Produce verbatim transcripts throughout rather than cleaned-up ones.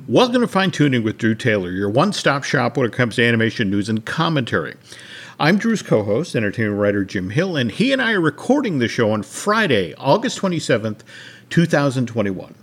Welcome to Fine Tuning with Drew Taylor, your one-stop shop when it comes to animation news and commentary. I'm Drew's co-host, entertainment writer Jim Hill, and he and I are recording the show on Friday, August twenty-seventh, twenty twenty-one.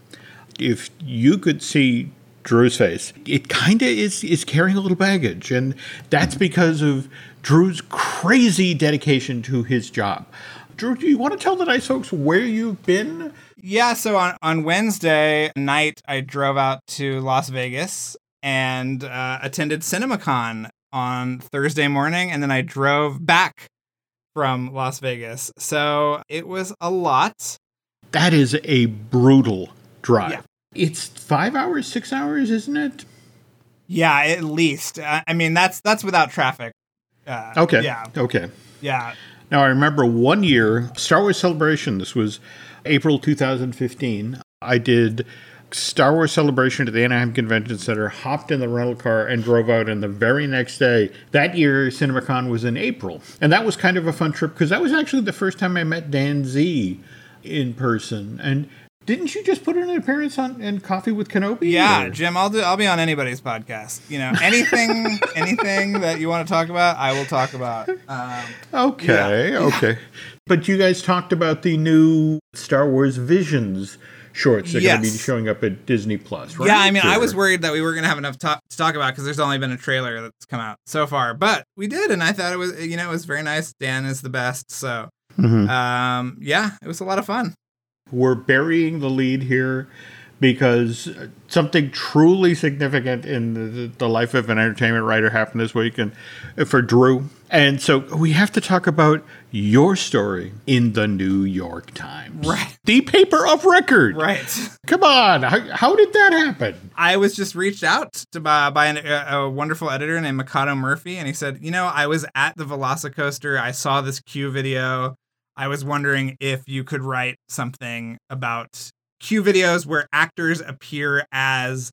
If you could see Drew's face, it kind of is, is carrying a little baggage, and that's because of Drew's crazy dedication to his job. Drew, do you want to tell the nice folks where you've been? Yeah, so on, on Wednesday night, I drove out to Las Vegas and uh, attended CinemaCon on Thursday morning, and then I drove back from Las Vegas. So it was a lot. That is a brutal drive. Yeah. It's five hours, six hours, isn't it? Yeah, at least. I, I mean, that's that's without traffic. Uh, okay. Yeah. Okay. Yeah. Now, I remember one year, Star Wars Celebration, this was April two thousand fifteen, I did Star Wars Celebration at the Anaheim Convention Center, hopped in the rental car, and drove out, and the very next day, that year, CinemaCon was in April. And that was kind of a fun trip, because that was actually the first time I met Dan Z in person. And didn't you just put in an appearance on in Coffee with Kenobi? Yeah, or? Jim, I'll do. I'll be on anybody's podcast. You know, anything, anything that you want to talk about, I will talk about. Um, okay, yeah. okay. But you guys talked about the new Star Wars Visions shorts that are yes. going to be showing up at Disney Plus, right? Yeah, I mean, or? I was worried that we were going to have enough to, to talk about because there's only been a trailer that's come out so far, but we did, and I thought it was, you know, it was very nice. Dan is the best, so mm-hmm. um, yeah, it was a lot of fun. We're burying the lead here because something truly significant in the, the life of an entertainment writer happened this week and for Drew. And so we have to talk about your story in the New York Times. Right. The paper of record. Right. Come on. How, how did that happen? I was just reached out to by, by an, a, a wonderful editor named Mikado Murphy, and he said, you know, I was at the Velocicoaster. I saw this Q video. I was wondering if you could write something about Q videos where actors appear as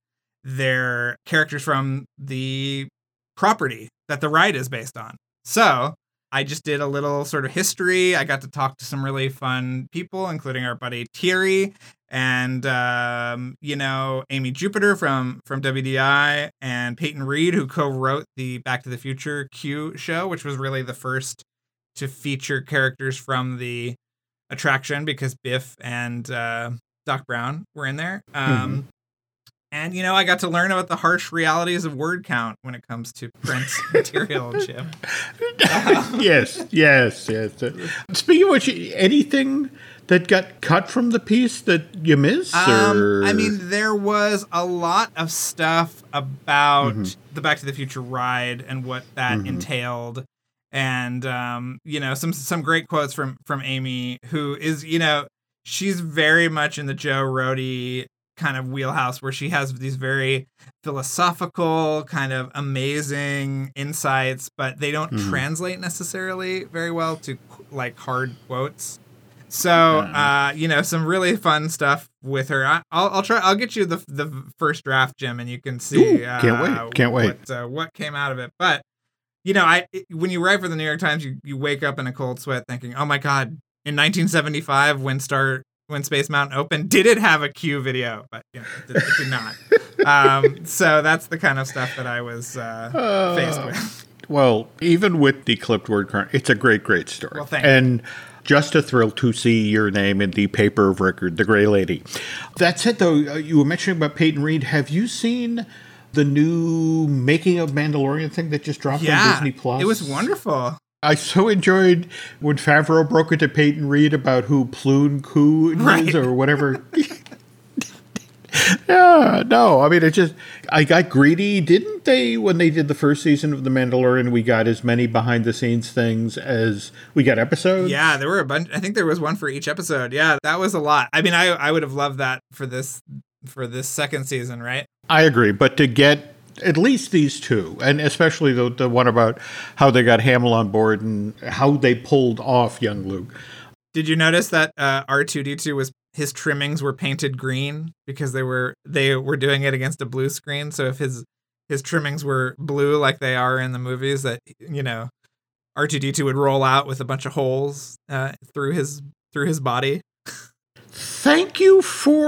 their characters from the property that the ride is based on. So I just did a little sort of history. I got to talk to some really fun people, including our buddy Thierry and, um, you know, Amy Jupiter from, from W D I and Peyton Reed, who co-wrote the Back to the Future Q show, which was really the first to feature characters from the attraction because Biff and uh, Doc Brown were in there. Um, mm-hmm. And, you know, I got to learn about the harsh realities of word count when it comes to print material, Jim. Um, yes, yes, yes. Speaking of which, anything that got cut from the piece that you missed? Um, or? I mean, there was a lot of stuff about mm-hmm. the Back to the Future ride and what that mm-hmm. entailed. And, um, you know, some some great quotes from, from Amy, who is, you know, she's very much in the Joe Rohde kind of wheelhouse where she has these very philosophical, kind of amazing insights, but they don't mm. translate necessarily very well to like hard quotes. So, uh, you know, some really fun stuff with her. I, I'll, I'll try. I'll get you the the first draft, Jim, and you can see. Ooh, can't uh, wait! Can't wait. What, uh, what came out of it? But you know, I when you write for the New York Times, you, you wake up in a cold sweat, thinking, "Oh my God!" In nineteen seventy-five, when Star when Space Mountain opened, did it have a Q video? But you know, it, did, it did not. um, so that's the kind of stuff that I was uh, uh, faced with. Well, even with the clipped word count, it's a great, great story. Well, thank and you. Just a thrill to see your name in the paper of record, The Gray Lady. That said, though, you were mentioning about Peyton Reed. Have you seen the new Making of Mandalorian thing that just dropped yeah, on Disney Plus? It was wonderful. I so enjoyed when Favreau broke it to Peyton Reed about who Ploon Koo is right. or whatever. Yeah, no, I mean, it just, I got greedy. Didn't they, when they did the first season of The Mandalorian, we got as many behind the scenes things as we got episodes? Yeah, there were a bunch. I think there was one for each episode. Yeah, that was a lot. I mean, I I would have loved that for this, for this second season, right? I agree. But to get at least these two, and especially the, the one about how they got Hamill on board and how they pulled off young Luke. Did you notice that uh, R two D two was his trimmings were painted green because they were they were doing it against a blue screen? So if his his trimmings were blue like they are in the movies, that you know R two D two would roll out with a bunch of holes uh, through his through his body. Thank you for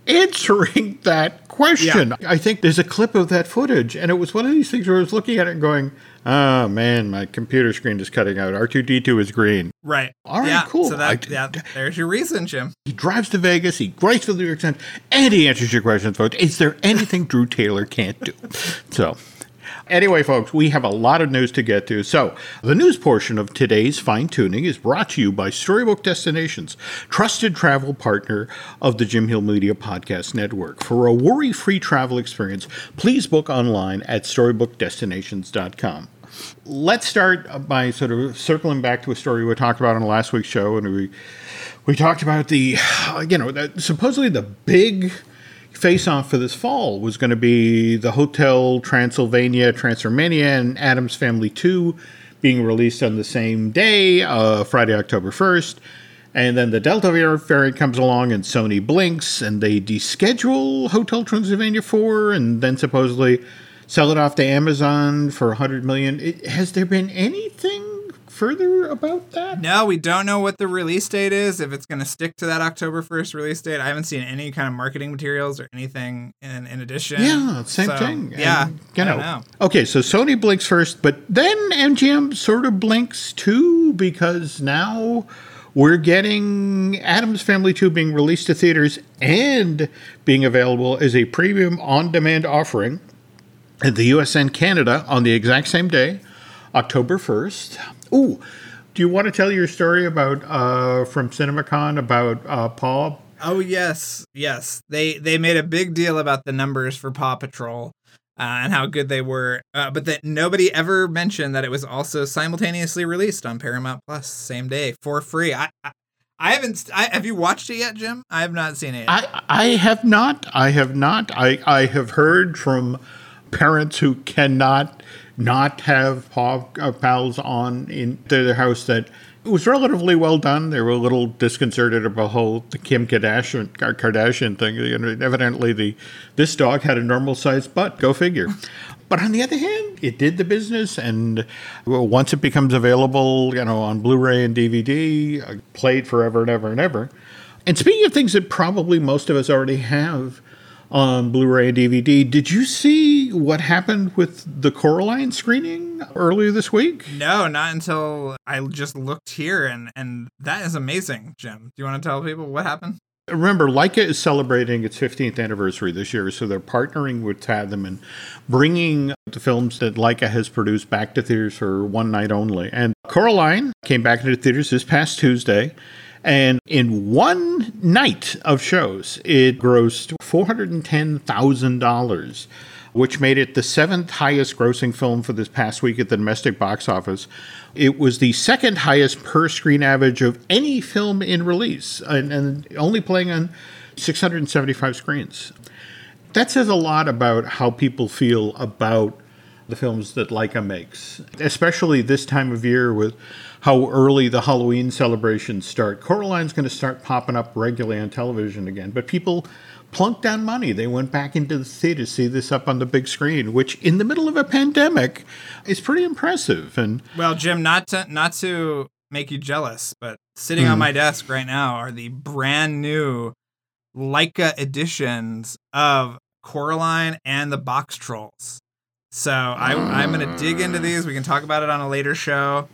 answering that question. Yeah. I think there's a clip of that footage, and it was one of these things where I was looking at it and going, oh, man, my computer screen is cutting out. R two D two is green. Right. All right, yeah, cool. So that, I, yeah, there's your reason, Jim. He drives to Vegas, he writes for the New York Times, and he answers your questions, folks. Is there anything Drew Taylor can't do? So... Anyway, folks, we have a lot of news to get to. So, the news portion of today's Fine Tuning is brought to you by Storybook Destinations, trusted travel partner of the Jim Hill Media Podcast Network. For a worry-free travel experience, please book online at storybook destinations dot com. Let's start by sort of circling back to a story we talked about on last week's show, and we we talked about the, you know, the, supposedly the big face-off for this fall was going to be the Hotel Transylvania, Transformania, and Addams Family two being released on the same day, uh, Friday, October first. And then the Delta variant comes along and Sony blinks and they deschedule Hotel Transylvania four and then supposedly sell it off to Amazon for one hundred million dollars. It, has there been anything further about that? No, we don't know what the release date is, if it's going to stick to that October first release date. I haven't seen any kind of marketing materials or anything in, in addition. Yeah, same so, thing. Yeah, and, you I know. don't know. Okay, so Sony blinks first, but then M G M sort of blinks too, because now we're getting Addams Family two being released to theaters and being available as a premium on-demand offering in the U S and Canada on the exact same day, October first. Ooh, do you want to tell your story about uh, from CinemaCon about uh, Paw? Oh yes, yes. They they made a big deal about the numbers for Paw Patrol uh, and how good they were, uh, but that nobody ever mentioned that it was also simultaneously released on Paramount Plus same day for free. I I, I haven't. I, have you watched it yet, Jim? I have not seen it yet. I I have not. I have not. I I have heard from parents who cannot not have Paw uh, Pals on in their house that it was relatively well done. They were a little disconcerted about the whole the Kim Kardashian Kardashian thing. You know, evidently, the this dog had a normal sized butt. Go figure. But on the other hand, it did the business, and once it becomes available, you know, on Blu-ray and D V D, uh, played forever and ever and ever. And speaking of things that probably most of us already have on Blu-ray and D V D, did you see what happened with the Coraline screening earlier this week? No, not until I just looked here, and, and that is amazing, Jim. Do you want to tell people what happened? Remember, Leica is celebrating its fifteenth anniversary this year, so they're partnering with Fathom and bringing the films that Leica has produced back to theaters for one night only. And Coraline came back into theaters this past Tuesday. And in one night of shows, it grossed four hundred ten thousand dollars, which made it the seventh highest grossing film for this past week at the domestic box office. It was the second highest per screen average of any film in release, and, and only playing on six hundred seventy-five screens. That says a lot about how people feel about the films that Leica makes, especially this time of year with how early the Halloween celebrations start. Coraline's going to start popping up regularly on television again, but people plunked down money. They went back into the theater to see this up on the big screen, which in the middle of a pandemic is pretty impressive. And well, Jim, not to not to make you jealous, but sitting mm. on my desk right now are the brand new Leica editions of Coraline and the Box Trolls. So I, I'm going to dig into these. We can talk about it on a later show.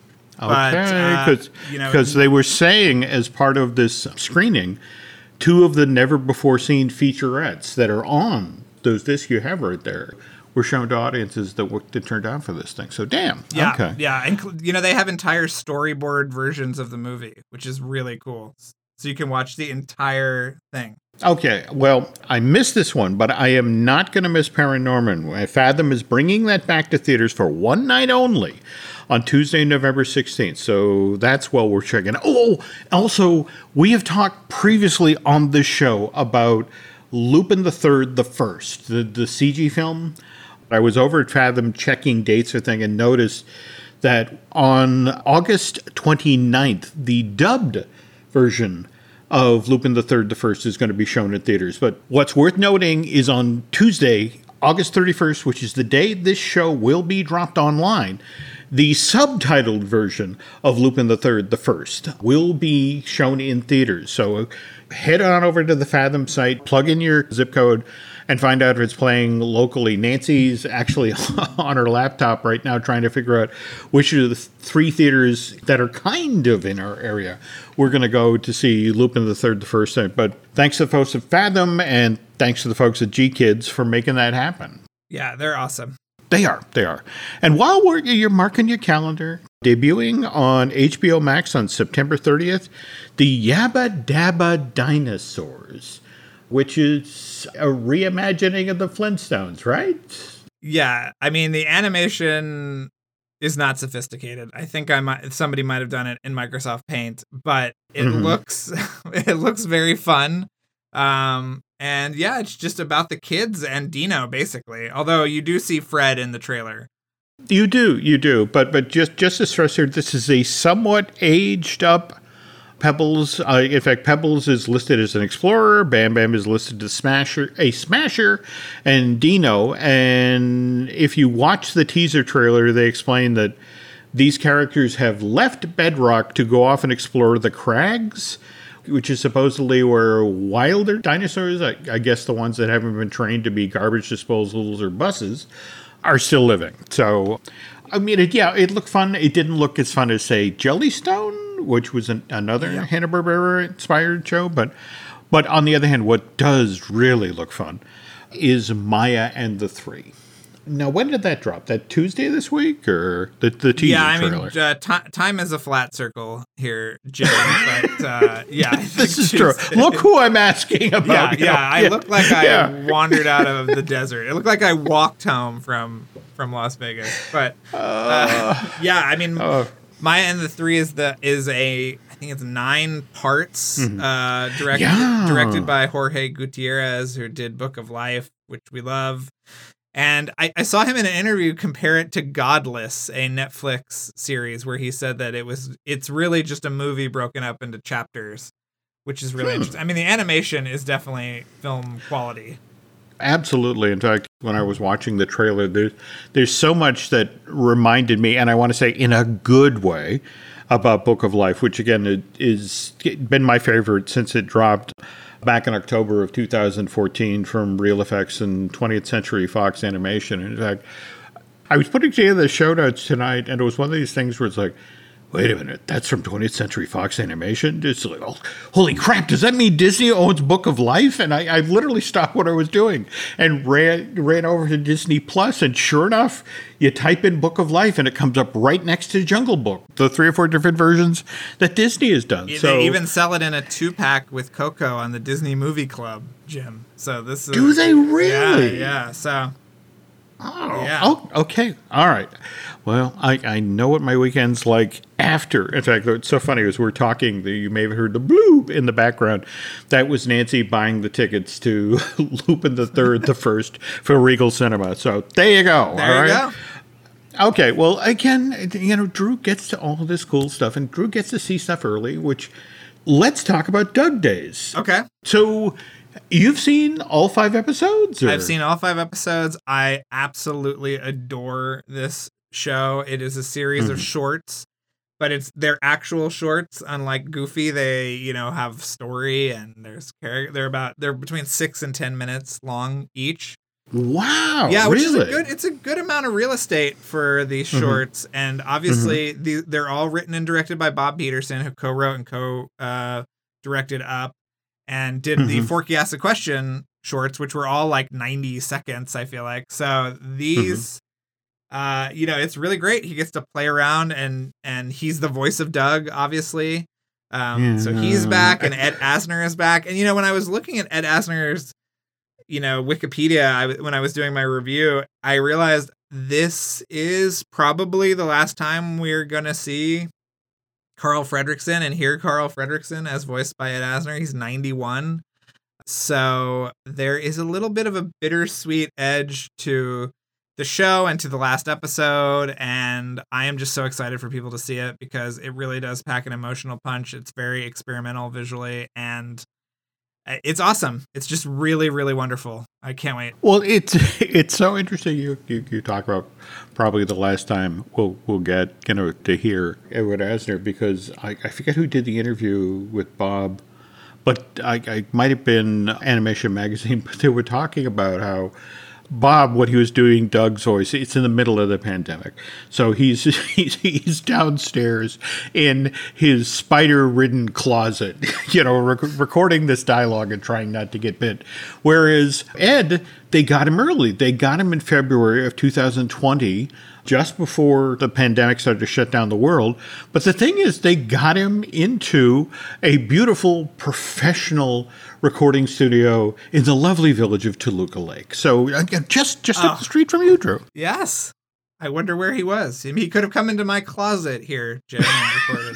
Okay, because uh, you know, they were saying as part of this screening, two of the never-before-seen featurettes that are on those discs you have right there were shown to audiences that, were, that turned out for this thing. So, damn. Yeah, okay. yeah. And, you know, they have entire storyboard versions of the movie, which is really cool. So you can watch the entire thing. Okay, well, I missed this one, but I am not going to miss Paranorman. Fathom is bringing that back to theaters for one night only on Tuesday, November sixteenth. So that's well worth checking. Oh, also, we have talked previously on this show about Lupin the Third, the First, the, the C G film. I was over at Fathom checking dates or thing and noticed that on August twenty-ninth, the dubbed version of Lupin the Third, the First is going to be shown in theaters. But what's worth noting is on Tuesday, August thirty-first, which is the day this show will be dropped online, The subtitled version of Lupin the Third, the First, will be shown in theaters. So head on over to the Fathom site, plug in your zip code, and find out if it's playing locally. Nancy's actually on her laptop right now trying to figure out which of the three theaters that are kind of in our area we're going to go to see Lupin the Third, the First. But thanks to the folks at Fathom and thanks to the folks at G Kids for making that happen. Yeah, they're awesome. They are. They are. And while we're, you're marking your calendar, debuting on H B O Max on September thirtieth, the Yabba Dabba Dinosaurs, which is a reimagining of the Flintstones, right? Yeah. I mean, the animation is not sophisticated. I think I might somebody might have done it in Microsoft Paint, but it mm-hmm. looks it looks very fun. Um, and yeah, it's just about the kids and Dino, basically. Although you do see Fred in the trailer. You do, you do. But but just, just to stress here, this is a somewhat aged up Pebbles. Uh, in fact, Pebbles is listed as an explorer. Bam Bam is listed as smasher, a smasher, and Dino. And if you watch the teaser trailer, they explain that these characters have left Bedrock to go off and explore the crags, which is supposedly where wilder dinosaurs, I, I guess the ones that haven't been trained to be garbage disposals or buses, are still living. So, I mean, it, yeah, it looked fun. It didn't look as fun as, say, Jellystone, which was an, another yeah. Hanna-Barbera-inspired show. But, but on the other hand, what does really look fun is Maya and the Three. Now, when did that drop? That Tuesday this week, or the the teaser yeah, I trailer? mean, uh, t- time is a flat circle here, Jim. But uh, yeah, this is true. Look who I'm asking about. Yeah, yeah. I yeah. look like I yeah. wandered out of the desert. It looked like I walked home from from Las Vegas. But uh, uh, yeah, I mean, uh, Maya and the Three is the is a I think it's nine parts, mm-hmm. uh, directed yeah. directed by Jorge Gutierrez, who did Book of Life, which we love. And I, I saw him in an interview compare it to Godless, a Netflix series, where he said that it was it's really just a movie broken up into chapters, which is really hmm. interesting. I mean, the animation is definitely film quality. Absolutely. In fact, when I was watching the trailer, there, there's so much that reminded me, and I want to say in a good way, about Book of Life, which again is been my favorite since it dropped back in October of two thousand fourteen from Real Effects and twentieth Century Fox Animation. In fact, I was putting together the show notes tonight, and it was one of these things where it's like, wait a minute, that's from twentieth Century Fox Animation? It's like, oh, holy crap, does that mean Disney owns Book of Life? And I, I literally stopped what I was doing and ran ran over to Disney Plus, and sure enough, you type in Book of Life, and it comes up right next to Jungle Book, the three or four different versions that Disney has done. They so, even sell it in a two-pack with Coco on the Disney Movie Club, Jim. So this is... Do they really? Yeah, yeah, so... Oh, yeah. oh, okay. All right. Well, I, I know what my weekend's like after. In fact, it's so funny as we're talking, you may have heard the bloop in the background. That was Nancy buying the tickets to Lupin the Third, the First for Regal Cinema. So there you go. There all you right? go. Okay. Well, again, you know, Drew gets to all this cool stuff, and Drew gets to see stuff early, which let's talk about Doug Days. Okay. So... You've seen all five episodes? Or? I've seen all five episodes. I absolutely adore this show. It is a series mm-hmm. of shorts, but it's they're actual shorts. Unlike Goofy, they you know have story and there's character. They're about they're between six and ten minutes long each. Wow! Yeah, which really? is a good. It's a good amount of real estate for these shorts, mm-hmm. and obviously mm-hmm. the, they're all written and directed by Bob Peterson, who co-wrote and co-directed uh, Up. And did mm-hmm. the Forky Asked a Question shorts, which were all like ninety seconds, I feel like. So these, mm-hmm. uh, you know, it's really great. He gets to play around, and and he's the voice of Doug, obviously. Um, yeah. So he's back, and Ed Asner is back. And, you know, when I was looking at Ed Asner's, you know, Wikipedia, I, when I was doing my review, I realized this is probably the last time we're going to see Carl Fredricksen and hear Carl Fredricksen as voiced by Ed Asner. He's ninety-one. So there is a little bit of a bittersweet edge to the show and to the last episode. And I am just so excited for people to see it because it really does pack an emotional punch. It's very experimental visually. And It's awesome. It's just really, really wonderful. I can't wait. Well, it's it's so interesting. You, you you talk about probably the last time we'll we'll get you know to hear Edward Asner, because I, I forget who did the interview with Bob, but I, I might have been Animation Magazine. But they were talking about how Bob, what he was doing, Doug's voice, it's in the middle of the pandemic. So he's he's, he's downstairs in his spider-ridden closet, you know, rec- recording this dialogue and trying not to get bit. Whereas Ed, they got him early. They got him in February of two thousand twenty, just before the pandemic started to shut down the world. But the thing is, they got him into a beautiful professional recording studio in the lovely village of Toluca Lake. So uh, just just oh. up the street from you, Drew. Yes. I wonder where he was. I mean, he could have come into my closet here, Jim, and recorded.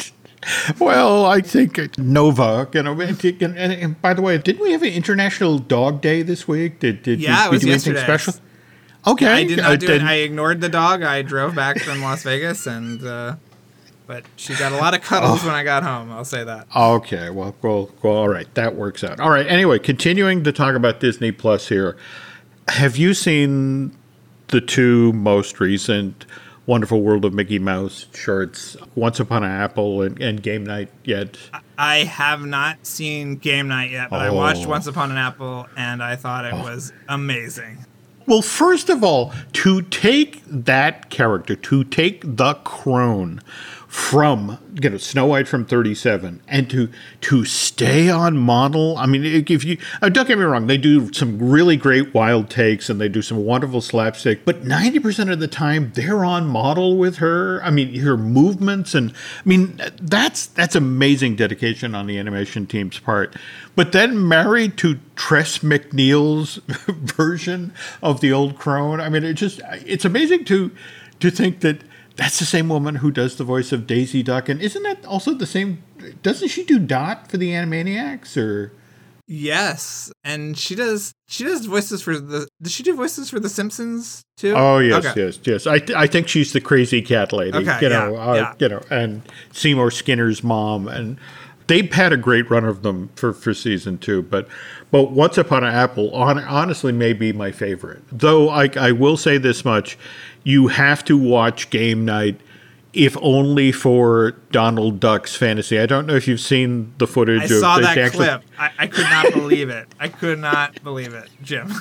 Well, I think Nova, you know, and, and, and by the way, didn't we have an International Dog Day this week? Did, did, yeah, did it was we do yesterday. Anything special? Okay. Yeah, I did not uh, do did, it. I ignored the dog. I drove back from Las Vegas, and uh, but she got a lot of cuddles oh. when I got home. I'll say that. Okay. Well, well, well, all right. That works out. All right. Anyway, continuing to talk about Disney Plus here. Have you seen the two most recent Wonderful World of Mickey Mouse shorts, Once Upon an Apple and, and Game Night yet? I have not seen Game Night yet, but oh. I watched Once Upon an Apple, and I thought it oh. was amazing. Well, first of all, to take that character, to take the crone from, you know, Snow White from thirty-seven, and to to stay on model. I mean, if you uh, don't get me wrong, they do some really great wild takes and they do some wonderful slapstick, but ninety percent of the time they're on model with her. I mean, her movements, and I mean that's that's amazing dedication on the animation team's part. But then married to Tress MacNeille's version of the old crone. I mean, it just it's amazing to to think that that's the same woman who does the voice of Daisy Duck. And isn't that also the same? Doesn't she do Dot for the Animaniacs? Or yes, and she does. She does voices for the. Does she do voices for the Simpsons too? Oh yes, okay. yes, yes. I th- I think she's the crazy cat lady. Okay, you know, yeah, uh, yeah. you know, and Seymour Skinner's mom, and they've had a great run of them for, for season two. But but Once Upon an Apple, on, honestly, may be my favorite. Though I I will say this much. You have to watch Game Night, if only for Donald Duck's fantasy. I don't know if you've seen the footage. I of saw that actually- clip. I, I could not believe it. I could not believe it, Jim.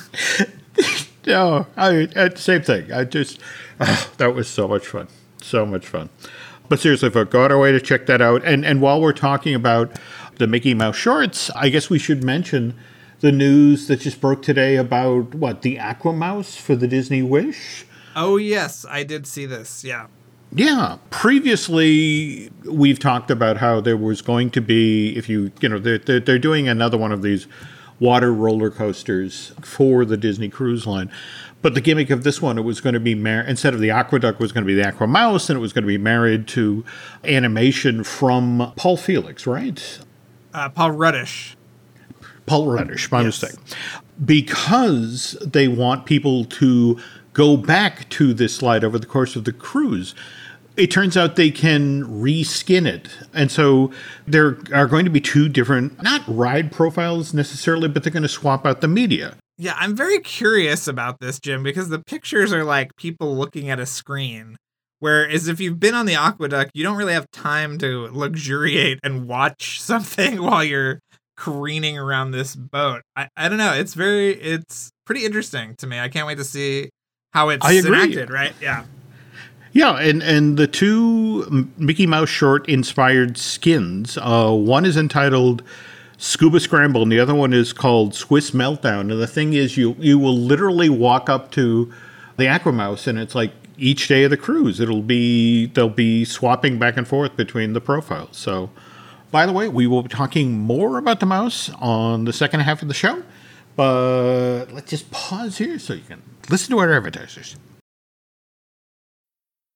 No, I, I same thing. I just oh, that was so much fun, so much fun. But seriously, folks, go out our way to check that out. And and while we're talking about the Mickey Mouse shorts, I guess we should mention the news that just broke today about what the Aqua Mouse for the Disney Wish. Oh, yes, I did see this, yeah. Yeah. Previously, we've talked about how there was going to be, if you, you know, they're, they're, they're doing another one of these water roller coasters for the Disney Cruise Line. But the gimmick of this one, it was going to be, mar- instead of the Aqueduct, was going to be the Aqua Mouse, and it was going to be married to animation from Paul Felix, right? Uh, Paul Ruddish. Paul Ruddish, my yes. mistake. Because they want people to go back to this slide over the course of the cruise. It turns out they can reskin it. And so there are going to be two different, not ride profiles necessarily, but they're going to swap out the media. Yeah, I'm very curious about this, Jim, because the pictures are like people looking at a screen. Whereas if you've been on the Aqueduct, you don't really have time to luxuriate and watch something while you're careening around this boat. I, I don't know. It's very, it's pretty interesting to me. I can't wait to see how it's I agree. enacted, right? Yeah. Yeah, and, and the two Mickey Mouse short inspired skins, uh, one is entitled Scuba Scramble, and the other one is called Swiss Meltdown. And the thing is, you you will literally walk up to the Aqua Mouse, and it's like each day of the cruise, it'll be they'll be swapping back and forth between the profiles. So, by the way, we will be talking more about the mouse on the second half of the show. But let's just pause here so you can listen to our advertisers.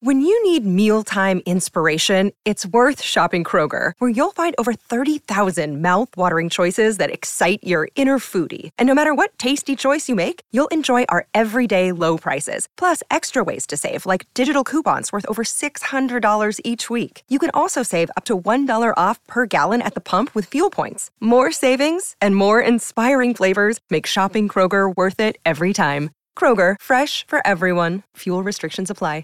When you need mealtime inspiration, it's worth shopping Kroger, where you'll find over thirty thousand mouth-watering choices that excite your inner foodie. And no matter what tasty choice you make, you'll enjoy our everyday low prices, plus extra ways to save, like digital coupons worth over six hundred dollars each week. You can also save up to one dollar off per gallon at the pump with fuel points. More savings and more inspiring flavors make shopping Kroger worth it every time. Kroger, fresh for everyone. Fuel restrictions apply.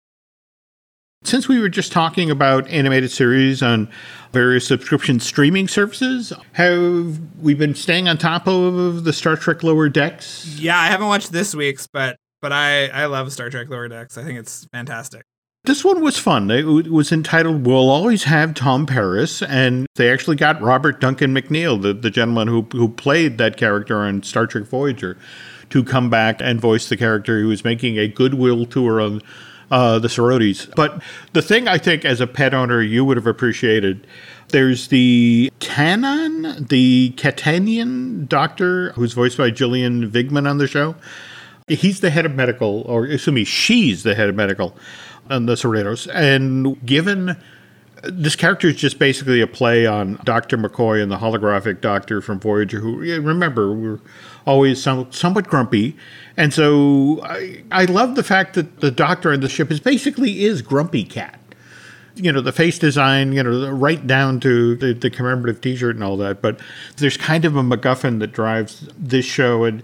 Since we were just talking about animated series on various subscription streaming services, have we been staying on top of the Star Trek Lower Decks? Yeah, I haven't watched this week's, but but I, I love Star Trek Lower Decks. I think it's fantastic. This one was fun. It was entitled We'll Always Have Tom Paris, and they actually got Robert Duncan McNeil, the, the gentleman who, who played that character on Star Trek Voyager, to come back and voice the character who was making a goodwill tour on Uh, the sororities. But the thing I think as a pet owner you would have appreciated, there's the Tanan, the Catanian doctor who's voiced by Gillian Vigman on the show. He's the head of medical, or excuse me, she's the head of medical on the Cerritos. And given this character is just basically a play on Doctor McCoy and the holographic doctor from Voyager, who, remember, were always some, somewhat grumpy. And so I, I love the fact that the doctor on the ship is basically is Grumpy Cat. You know, the face design, you know, right down to the, the commemorative T-shirt and all that. But there's kind of a MacGuffin that drives this show. And,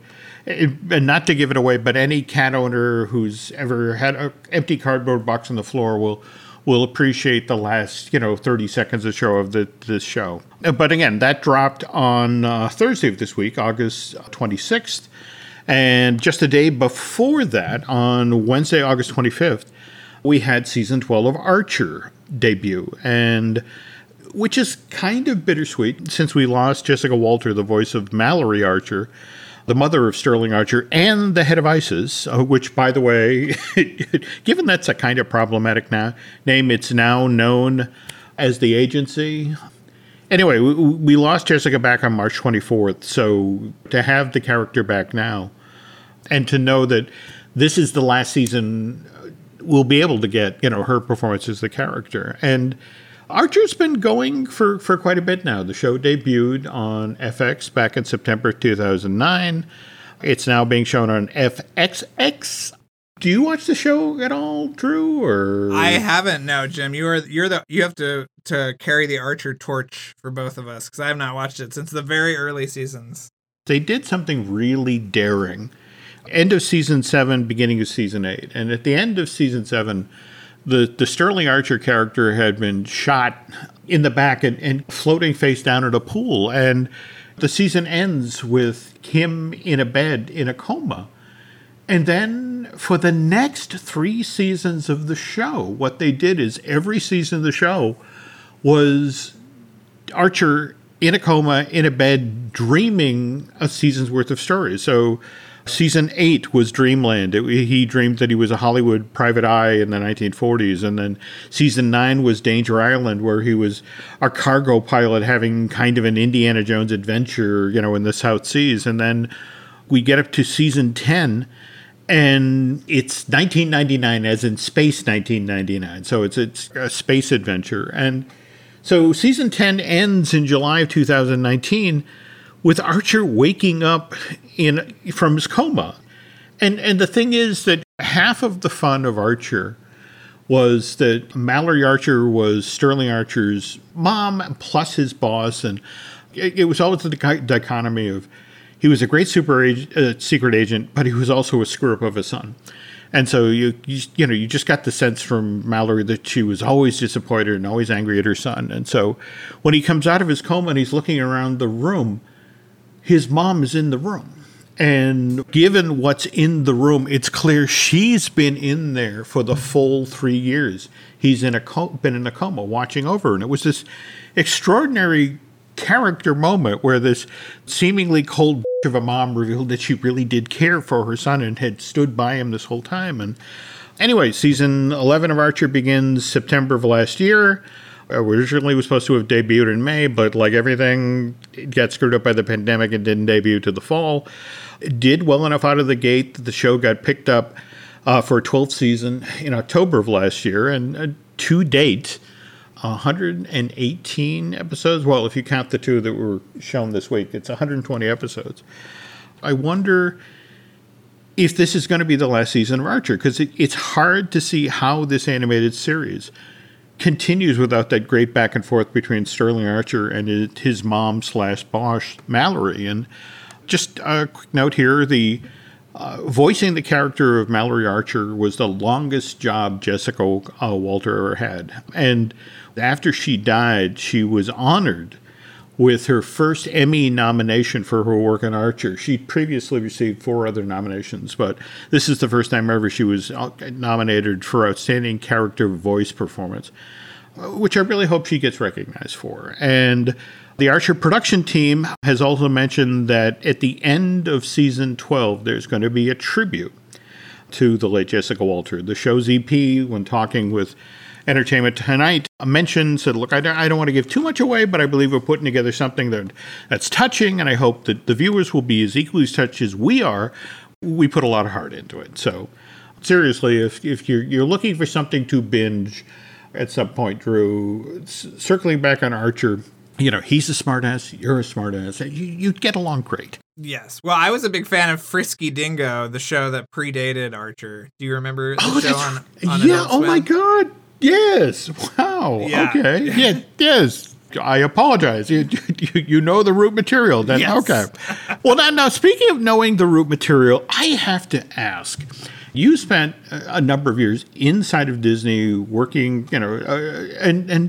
and not to give it away, but any cat owner who's ever had an empty cardboard box on the floor will will appreciate the last, you know, thirty seconds of show of the, this show. But again, that dropped on uh, Thursday of this week, August twenty-sixth. And just a day before that, on Wednesday, August twenty-fifth, we had season twelve of Archer debut, and which is kind of bittersweet since we lost Jessica Walter, the voice of Mallory Archer, the mother of Sterling Archer, and the head of ISIS, uh, which, by the way, given that's a kind of problematic na- name, it's now known as the agency. Anyway, we, we lost Jessica back on March twenty-fourth, so to have the character back now, and to know that this is the last season we'll be able to get, you know, her performance as the character. And Archer's been going for, for quite a bit now. The show debuted on F X back in September two thousand nine. It's now being shown on F X X. Do you watch the show at all, Drew? Or I haven't. No, Jim. You are you're the you have to to carry the Archer torch for both of us because I have not watched it since the very early seasons. They did something really daring. End of season seven, beginning of season eight, and at the end of season seven, the the Sterling Archer character had been shot in the back and, and floating face down in a pool, and the season ends with him in a bed in a coma. And then for the next three seasons of the show, what they did is every season of the show was Archer in a coma, in a bed, dreaming a season's worth of stories. So season eight was Dreamland. It, he dreamed that he was a Hollywood private eye in the nineteen forties. And then season nine was Danger Island, where he was a cargo pilot having kind of an Indiana Jones adventure, you know, in the South Seas. And then we get up to season ten, and it's nineteen ninety-nine, as in space nineteen ninety-nine. So it's, it's a space adventure. And so season ten ends in July of two thousand nineteen with Archer waking up in from his coma. And and the thing is that half of the fun of Archer was that Mallory Archer was Sterling Archer's mom plus his boss. And it, it was always the dichotomy of he was a great super ag- uh, secret agent, but he was also a screw-up of a son. And so, you, you you know, you just got the sense from Mallory that she was always disappointed and always angry at her son. And so when he comes out of his coma and he's looking around the room, his mom is in the room. And given what's in the room, it's clear she's been in there for the full three years. He's in a co- been in a coma watching over her. And it was this extraordinary character moment where this seemingly cold of a mom revealed that she really did care for her son and had stood by him this whole time. And anyway, season eleven of Archer begins September of last year. Originally was supposed to have debuted in May, but like everything, it got screwed up by the pandemic and didn't debut to the fall. It did well enough out of the gate that the show got picked up uh, for a twelfth season in October of last year. And uh, to date, one hundred eighteen episodes. Well, if you count the two that were shown this week, it's one hundred twenty episodes. I wonder if this is going to be the last season of Archer, because it, it's hard to see how this animated series continues without that great back and forth between Sterling Archer and his mom slash boss, Mallory. And just a quick note here, the uh, voicing the character of Mallory Archer was the longest job Jessica uh, Walter ever had. And after she died, she was honored with her first Emmy nomination for her work on Archer. She'd previously received four other nominations, but this is the first time ever she was nominated for Outstanding Character Voice Performance, which I really hope she gets recognized for. And the Archer production team has also mentioned that at the end of season twelve, there's going to be a tribute to the late Jessica Walter. The show's E P, when talking with Entertainment Tonight, mentioned, said, look, I don't, I don't want to give too much away, but I believe we're putting together something that that's touching, and I hope that the viewers will be as equally as touched as we are. We put a lot of heart into it. So seriously, if if you're, you're looking for something to binge at some point, Drew, c- circling back on Archer, you know, he's a smartass, you're a smartass, you, you get along great. Yes. Well, I was a big fan of Frisky Dingo, the show that predated Archer. Do you remember the oh, show on, on Yeah, Adult oh Swim? my God. Yes. Wow. Yeah. Okay. Yeah. Yes. I apologize. You, you you know the root material. Then Yes. okay. Well, now, now speaking of knowing the root material, I have to ask. You spent a number of years inside of Disney, working. You know, uh, and and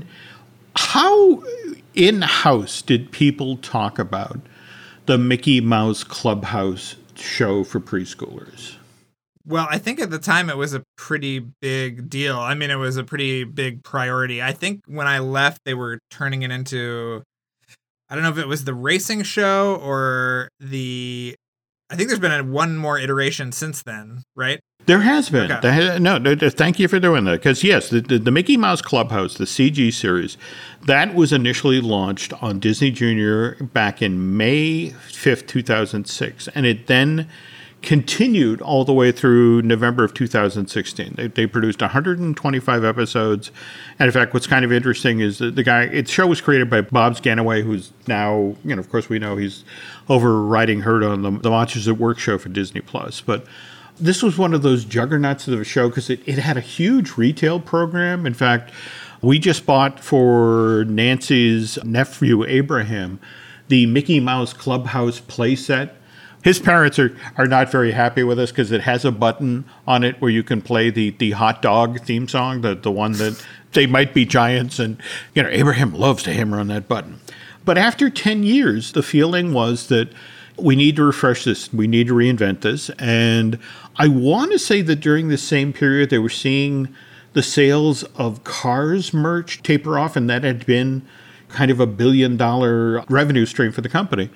how in house did people talk about the Mickey Mouse Clubhouse show for preschoolers? Well, I think at the time it was a pretty big deal. I mean, it was a pretty big priority. I think when I left, they were turning it into, I don't know if it was the racing show or the, I think there's been a, one more iteration since then, right? There has been. Okay. There, no, no, thank you for doing that. Because, yes, the, the, the Mickey Mouse Clubhouse, the C G series, that was initially launched on Disney Junior back in May fifth, two thousand six. And it then continued all the way through November of two thousand sixteen. They, they produced one hundred twenty-five episodes. And in fact, what's kind of interesting is that the guy, the show was created by Bob Scanaway, who's now, you know, of course we know he's over writing Herd on the, the Monsters at Work show for Disney Plus. But this was one of those juggernauts of a show because it, it had a huge retail program. In fact, we just bought for Nancy's nephew, Abraham, the Mickey Mouse Clubhouse playset. His parents are, are not very happy with us because it has a button on it where you can play the, the hot dog theme song, the, the one that they might be giants. And, you know, Abraham loves to hammer on that button. But after ten years, the feeling was that we need to refresh this. We need to reinvent this. And I want to say that during the same period, they were seeing the sales of Cars merch taper off, and that had been kind of a billion dollar revenue stream for the company.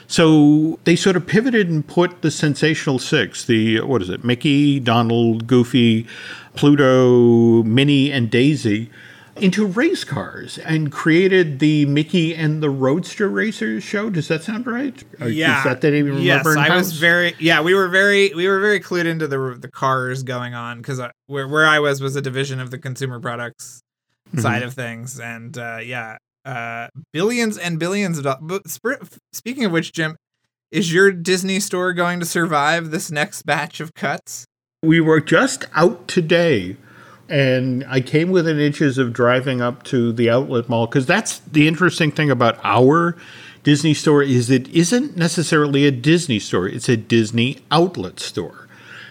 So they sort of pivoted and put the Sensational Six, the, what is it, Mickey, Donald, Goofy, Pluto, Minnie, and Daisy, into race cars and created the Mickey and the Roadster Racers show. Does that sound right? Yeah. Is that that even yes, remember? I was very, yeah, we were very, we were very clued into the the cars going on because where, where I was was a division of the consumer products mm-hmm. side of things. And uh, yeah, uh, billions and billions of dollars. But speaking of which, Jim, is your Disney store going to survive this next batch of cuts? We were just out today. And I came within inches of driving up to the outlet mall because that's the interesting thing about our Disney store is it isn't necessarily a Disney store. It's a Disney outlet store.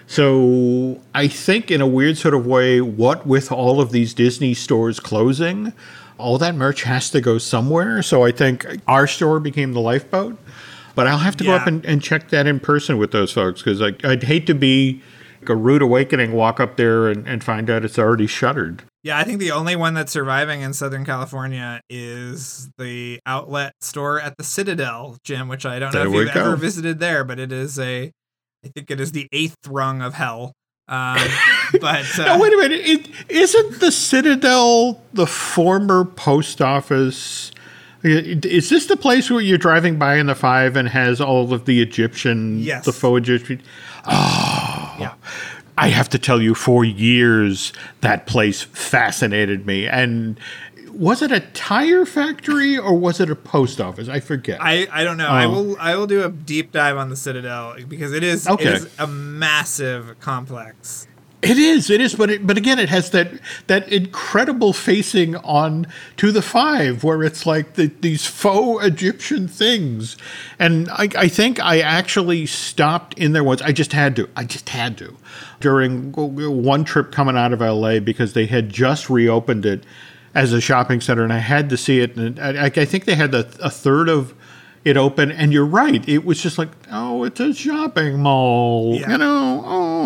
So I think in a weird sort of way, what with all of these Disney stores closing, all that merch has to go somewhere. So I think our store became the lifeboat. But I'll have to yeah. go up and, and check that in person with those folks because I'd hate to be a rude awakening, walk up there and, and find out it's already shuttered. Yeah, I think the only one that's surviving in Southern California is the outlet store at the Citadel, Jim, which I don't know there if you've go. ever visited there, but it is a, I think it is the eighth rung of hell. Um, but uh, no, wait a minute. It, isn't the Citadel the former post office? Is this the place where you're driving by in the five and has all of the Egyptian, yes. the faux Egyptian? Oh, yeah. I have to tell you, for years, that place fascinated me. And was it a tire factory or was it a post office? I forget. I, I don't know. Oh. I will I will do a deep dive on the Citadel because it is, Okay. it is a massive complex. It is, it is, but it, but again, it has that that incredible facing on to the Five, where it's like the, these faux Egyptian things, and I, I think I actually stopped in there once. I just had to. I just had to during one trip coming out of L A because they had just reopened it as a shopping center, and I had to see it. And I, I think they had a, a third of it open, and you're right. It was just like, oh, it's a shopping mall, Yeah. you know.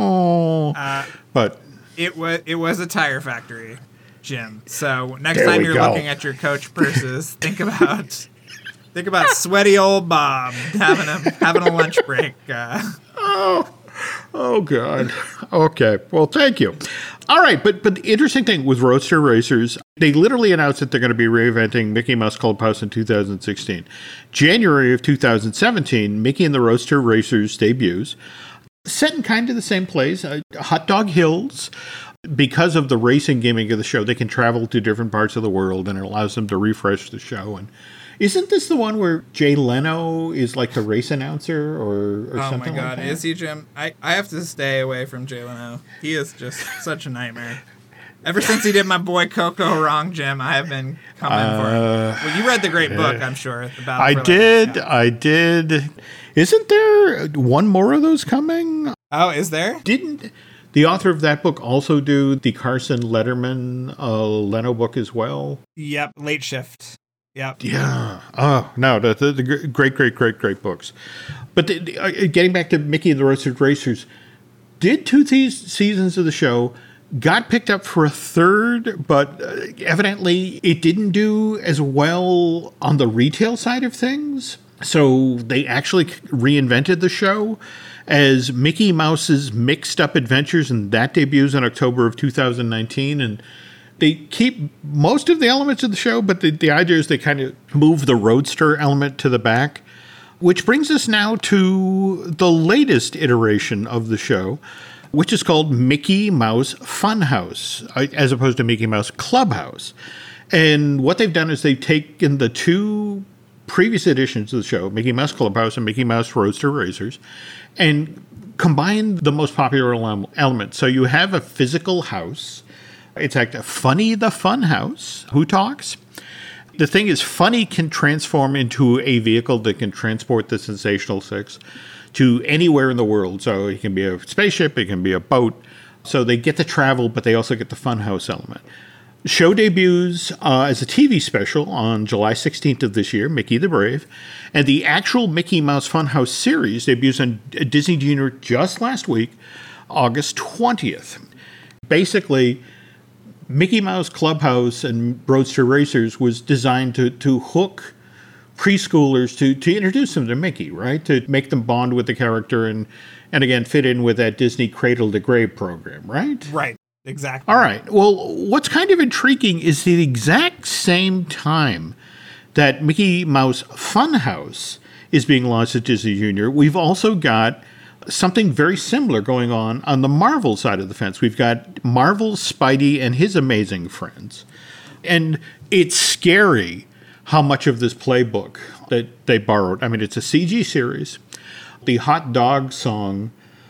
Oh. Uh, But It was it was a tire factory, Jim. So next There time we you're go. looking at your Coach purses, think about think about sweaty old Bob having a having a lunch break. Uh, oh, oh God. Okay. Well, thank you. All right, but but the interesting thing with Roadster Racers, they literally announced that they're going to be reinventing Mickey Mouse Clubhouse in two thousand sixteen. January of two thousand seventeen, Mickey and the Roadster Racers debuts. Set in kind of the same place, uh, Hot Dog Hills. Because of the racing gimmick of the show, they can travel to different parts of the world, and it allows them to refresh the show. And isn't this the one where Jay Leno is like the race announcer or, or oh something my like God, that? is he, Jim? I, I have to stay away from Jay Leno. He is just such a nightmare. Ever since he did my boy Coco wrong, Jim, I have been coming Uh, for him. Well, you read the great book, I'm sure. The Battle I for did. Lake- yeah. I did. Isn't there one more of those coming? Oh, is there? Didn't the author of that book also do the Carson Letterman uh, Leno book as well? Yep, Late Shift. Yep. Yeah. Oh, no, the, the, the great, great, great, great books. But the, the, uh, getting back to Mickey and the Roadster Racers, did two these seasons of the show, got picked up for a third, but uh, evidently it didn't do as well on the retail side of things. So they actually reinvented the show as Mickey Mouse's Mixed Up Adventures, and that debuts in October of two thousand nineteen. And they keep most of the elements of the show, but the, the idea is they kind of move the Roadster element to the back, which brings us now to the latest iteration of the show, which is called Mickey Mouse Funhouse, as opposed to Mickey Mouse Clubhouse. And what they've done is they've taken the two previous editions of the show, Mickey Mouse Clubhouse and Mickey Mouse Roadster Racers, and combined the most popular ele- elements. So you have a physical house. It's like a Funny the Fun House. Who talks? The thing is, Funny can transform into a vehicle that can transport the Sensational Six to anywhere in the world. So it can be a spaceship, it can be a boat. So they get to travel, but they also get the Funhouse element. Show debuts uh, as a T V special on July sixteenth of this year, Mickey the Brave. And the actual Mickey Mouse Funhouse series debuts on Disney Junior just last week, August twentieth. Basically, Mickey Mouse Clubhouse and Roadster Racers was designed to, to hook preschoolers to, to introduce them to Mickey, right? To make them bond with the character and, and again, fit in with that Disney Cradle to Grave program, right? Right. Exactly. All right. Well, what's kind of intriguing is the exact same time that Mickey Mouse Funhouse is being launched at Disney Junior, we've also got something very similar going on on the Marvel side of the fence. We've got Marvel's Spidey and his amazing friends. And it's scary how much of this playbook that they borrowed. I mean, it's a C G series. The hot dog song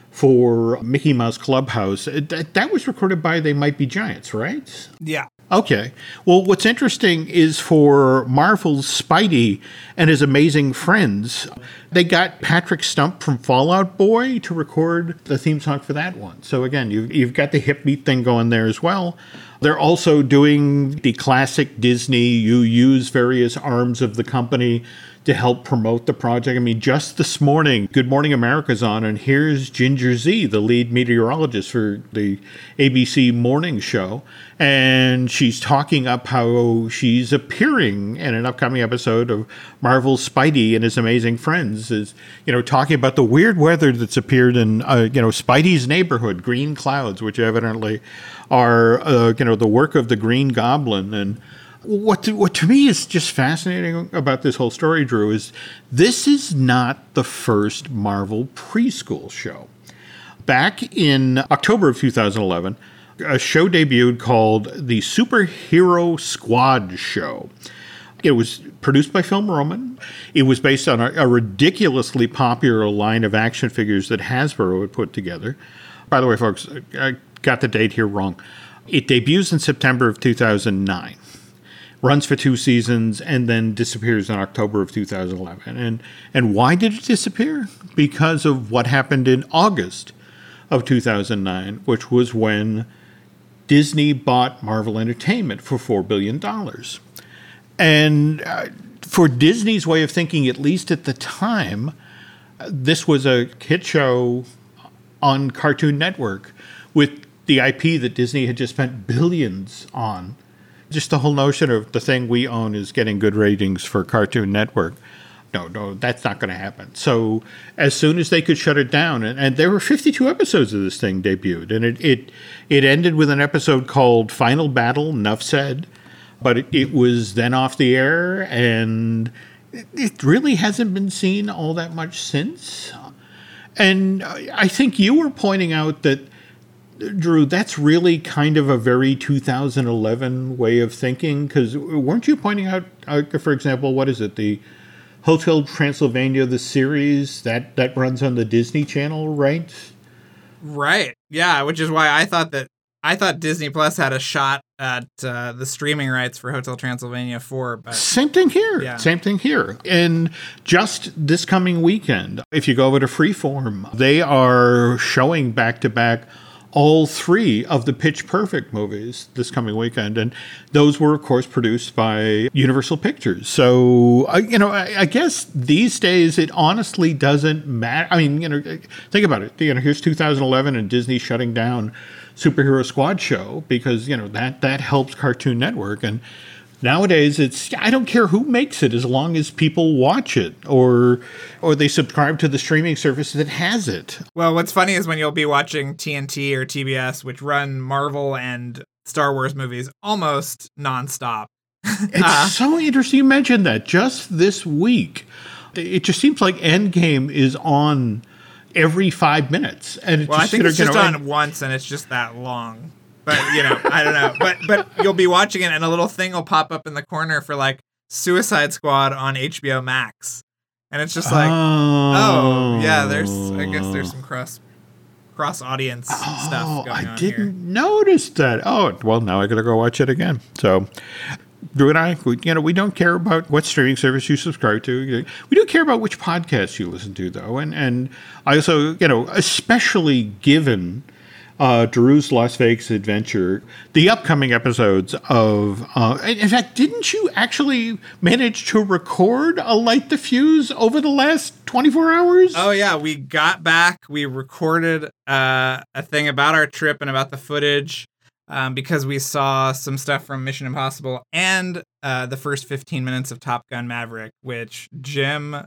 for Mickey Mouse Clubhouse, that, that was recorded by They Might Be Giants, right? Yeah. Okay. Well, what's interesting is for Marvel's Spidey and his amazing friends, they got Patrick Stump from Fall Out Boy to record the theme song for that one. So again, you've, you've got the hip beat thing going there as well. They're also doing the classic Disney, you use various arms of the company to help promote the project. I mean, just this morning, Good Morning America's on, and here's Ginger Z, the lead meteorologist for the A B C morning show, and she's talking up how she's appearing in an upcoming episode of Marvel's Spidey and His Amazing Friends, is, you know, talking about the weird weather that's appeared in, uh, you know, Spidey's neighborhood, green clouds, which evidently are, uh, you know, the work of the Green Goblin. And What to, what to me is just fascinating about this whole story, Drew, is this is not the first Marvel preschool show. back in October of two thousand eleven, a show debuted called the Superhero Squad Show. It was produced by Film Roman. It was based on a, a ridiculously popular line of action figures that Hasbro had put together. By the way, folks, I got the date here wrong. It debuts in September of two thousand nine, runs for two seasons, and then disappears in October of two thousand eleven. And and why did it disappear? Because of what happened in August of two thousand nine, which was when Disney bought Marvel Entertainment for four billion dollars. And uh, for Disney's way of thinking, at least at the time, this was a hit show on Cartoon Network with the I P that Disney had just spent billions on. Just the whole notion of the thing we own is getting good ratings for Cartoon Network. No, no, that's not going to happen. So as soon as they could shut it down, and, and there were fifty-two episodes of this thing debuted, and it it, it ended with an episode called Final Battle, Nuff Said, but it, it was then off the air, and it, it really hasn't been seen all that much since. And I think you were pointing out that, Drew, that's really kind of a very two thousand eleven way of thinking, because weren't you pointing out, uh, for example, what is it, the Hotel Transylvania, the series, that, that runs on the Disney Channel, right? Right. Yeah, which is why I thought that I thought Disney Plus had a shot at uh, the streaming rights for Hotel Transylvania four. But Same thing here. Yeah. Same thing here. And just this coming weekend, if you go over to Freeform, they are showing back-to-back all three of the Pitch Perfect movies this coming weekend. And those were, of course, produced by Universal Pictures. So, uh, you know, I, I guess these days it honestly doesn't matter. I mean, you know, think about it. You know, here's two thousand eleven and Disney shutting down Superhero Squad Show because, you know, that, that helps Cartoon Network. And nowadays, it's I don't care who makes it as long as people watch it or or they subscribe to the streaming service that has it. Well, what's funny is when you'll be watching T N T or T B S, which run Marvel and Star Wars movies almost nonstop. It's uh, so interesting you mentioned that. Just this week, it just seems like Endgame is on every five minutes. And it's well, just, I think it's you know, just on and, once, and it's just that long. But, you know, I don't know. But but you'll be watching it, and a little thing will pop up in the corner for, like, Suicide Squad on H B O Max. And it's just like, oh, oh yeah, there's, I guess there's some cross cross audience oh, stuff going I on didn't here. notice that. Oh, well, now I got to go watch it again. So, Drew and I, we, you know, we don't care about what streaming service you subscribe to. We do care about which podcasts you listen to, though. And, and I also, you know, especially given Uh, Drew's Las Vegas adventure, the upcoming episodes of, uh, in fact, didn't you actually manage to record a Light the Fuse over the last twenty-four hours? Oh, yeah. We got back. We recorded uh, a thing about our trip and about the footage um, because we saw some stuff from Mission Impossible and uh, the first fifteen minutes of Top Gun Maverick, which Jim,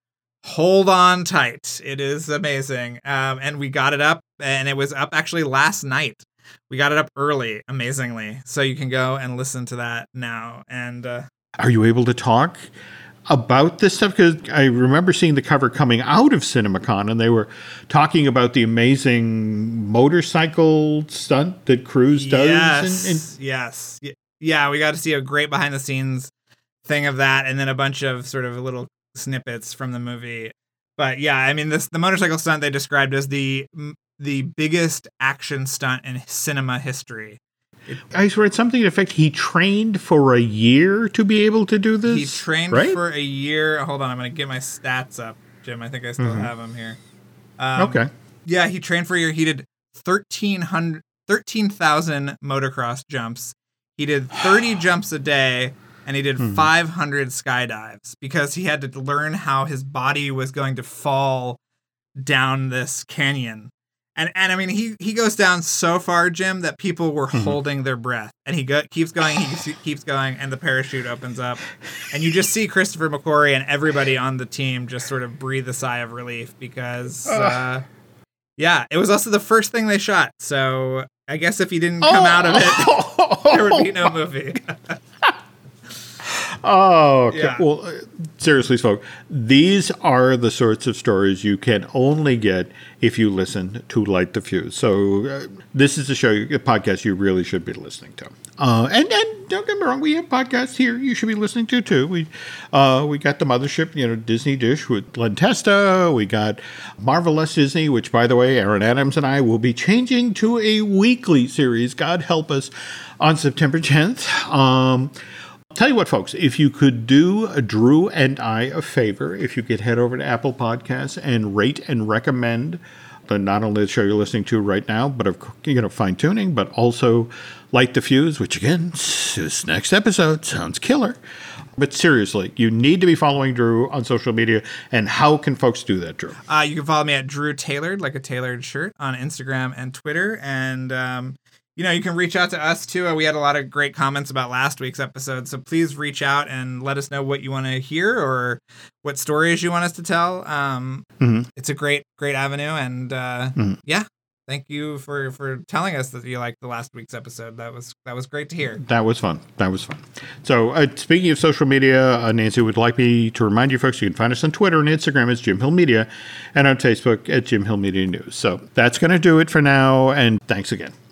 hold on tight. It is amazing. Um, and we got it up. And it was up actually last night. We got it up early, amazingly. So you can go and listen to that now. And uh, are you able to talk about this stuff? Because I remember seeing the cover coming out of CinemaCon, and they were talking about the amazing motorcycle stunt that Cruise does. Yes, and, and- yes. Yeah, we got to see a great behind-the-scenes thing of that, and then a bunch of sort of little snippets from the movie. But yeah, I mean, this the motorcycle stunt they described as the the biggest action stunt in cinema history. It, I read something to the effect he trained for a year to be able to do this. He trained right? for a year. Hold on, I'm going to get my stats up, Jim. I think I still mm-hmm. have them here. Um, okay. Yeah, he trained for a year. He did thirteen thousand motocross jumps. He did thirty jumps a day. And he did hmm. five hundred skydives because he had to learn how his body was going to fall down this canyon. And and I mean, he, he goes down so far, Jim, that people were mm-hmm. holding their breath. And he go, keeps going, he keeps going, and the parachute opens up. And you just see Christopher McQuarrie and everybody on the team just sort of breathe a sigh of relief because, uh, yeah, it was also the first thing they shot. So I guess if he didn't come oh. out of it, there would be no movie. Oh, okay. Yeah. Well, uh, seriously, folks, these are the sorts of stories you can only get if you listen to Light the Fuse. So uh, this is a show, a podcast you really should be listening to. Uh, and, and don't get me wrong, we have podcasts here you should be listening to, too. We uh, we got the mothership, you know, Disney Dish with Len Testa. We got Marvelous Disney, which, by the way, Aaron Adams and I will be changing to a weekly series, God help us, on September tenth. Um Tell you what, folks, if you could do Drew and I a favor, if you could head over to Apple Podcasts and rate and recommend the, not only the show you're listening to right now, but of you know fine tuning, but also Light the Fuse, which again, this next episode sounds killer. But seriously, you need to be following Drew on social media. And how can folks do that, Drew? Uh, you can follow me at Drew Tailored, like a tailored shirt, on Instagram and Twitter. And um, you know, you can reach out to us too. Uh, we had a lot of great comments about last week's episode, so please reach out and let us know what you want to hear or what stories you want us to tell. Um, mm-hmm. It's a great, great avenue, and uh, mm-hmm. yeah, thank you for, for telling us that you liked the last week's episode. That was that was great to hear. That was fun. That was fun. So, uh, speaking of social media, uh, Nancy would like me to remind you folks you can find us on Twitter and Instagram as Jim Hill Media, and on Facebook at Jim Hill Media News. So that's going to do it for now, and thanks again.